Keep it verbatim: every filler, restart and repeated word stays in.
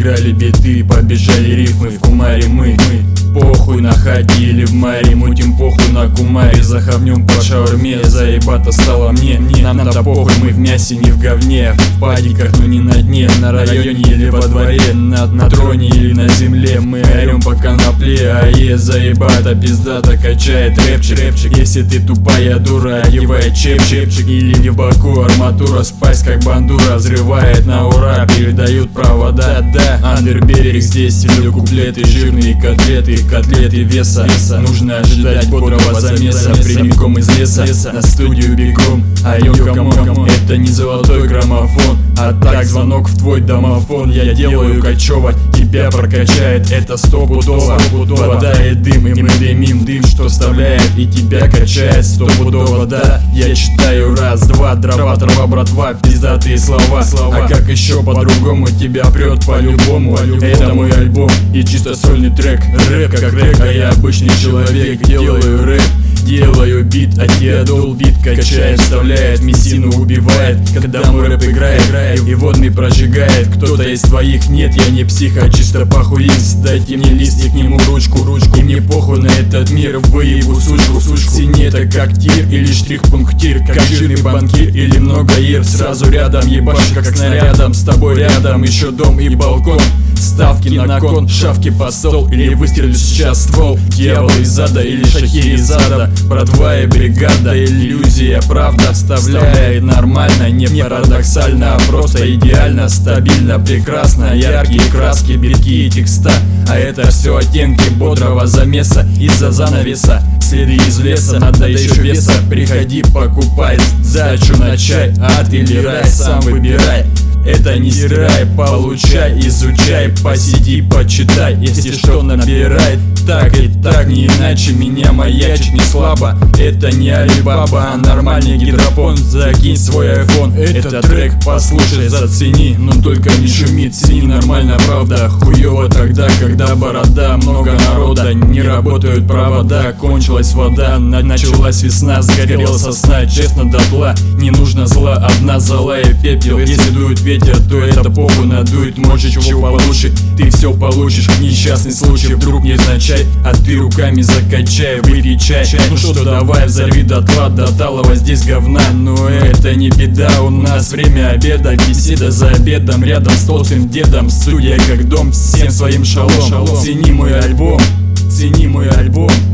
Заиграли биты, побежали рифмы, в кумаре мы, мы. Похуй находили в маре, мутим похуй на кумаре. Заховнем по шаурме, заебато стало мне, мне. Нам-то похуй, мы в мясе, не в говне. В падиках, но не на дне, на районе или во дворе, на, на троне или на земле. Мы орем по конопле, а е заебато, пиздато качает рэпчик, рэпчик. Если ты тупая дура, одевай чепчик. Или в боку арматура, спайс как бандура. Взрывает на ура, передают провода, да. Андерберик здесь, люблю куплеты, жирные котлеты. Котлеты веса, веса. Нужно ожидать бодрого замеса, прямиком из леса, леса. На студию бегом, а йо, камон, это не золотой граммофон, а так звонок в твой домофон. Я делаю качево, тебя прокачает, это стопудово. Вода и дым, и мы дымим дым, что вставляет и тебя качает стопудово, да. Я читаю раз, два, дрова, трава, братва, пиздатые слова, слова. А как еще по-другому тебя прет по-любому? Это мой альбом и чисто сольный трек. Рэп как рэп, а я обычный человек. Делаю рэп, делаю бит, а тебя долбит, качает, вставляет, мессину убивает. Когда мой рэп играет, и водный прожигает. Кто-то из твоих нет, я не псих, а чисто похуист. Дайте мне лист и к нему ручку, ручку. И мне похуй на этот мир, выебу сучку, сучку. Синета как тир или штрих-пунктир, как жирный банкир или много ир. Сразу рядом ебашь, как снарядом, с тобой рядом еще дом и балкон. Ставки на кон, шавки по стол, или выстрелю сейчас ствол. Дьявол из ада или шахи из ада, братва и бригада. Иллюзия, правда вставляет нормально, не парадоксально, а просто идеально, стабильно, прекрасно. Яркие краски, битки и текста, а это все оттенки бодрого замеса. Из-за занавеса, следы из леса, надо еще веса. Приходи, покупай сдачу на чай, ад или рай, сам выбирай. Это не стирай, получай, изучай, посиди, почитай. Если что, набирай так и так, не иначе меня маячит не слабо. Это не Алибаба, а нормальный гидропон. Закинь свой айфон, этот трек послушай, зацени. Но только не шуми, цени нормально, правда. Хуёво тогда, когда борода, много народа, не работают провода, кончилась вода, началась весна, сгорела сосна, честно дотла. Не нужно зла, одна зола и пепел. Если дует ветер, то это похуй надует, может чего получше, ты все получишь. Несчастный случай, вдруг невзначай, а ты руками закачай, выпей чай. Ну что, давай взорви дотла, до талого здесь говна. Но это не беда, у нас время обеда, беседа за обедом, рядом с толстым дедом, студия как дом, всем своим шалом. Цени мой альбом, цени мой альбом.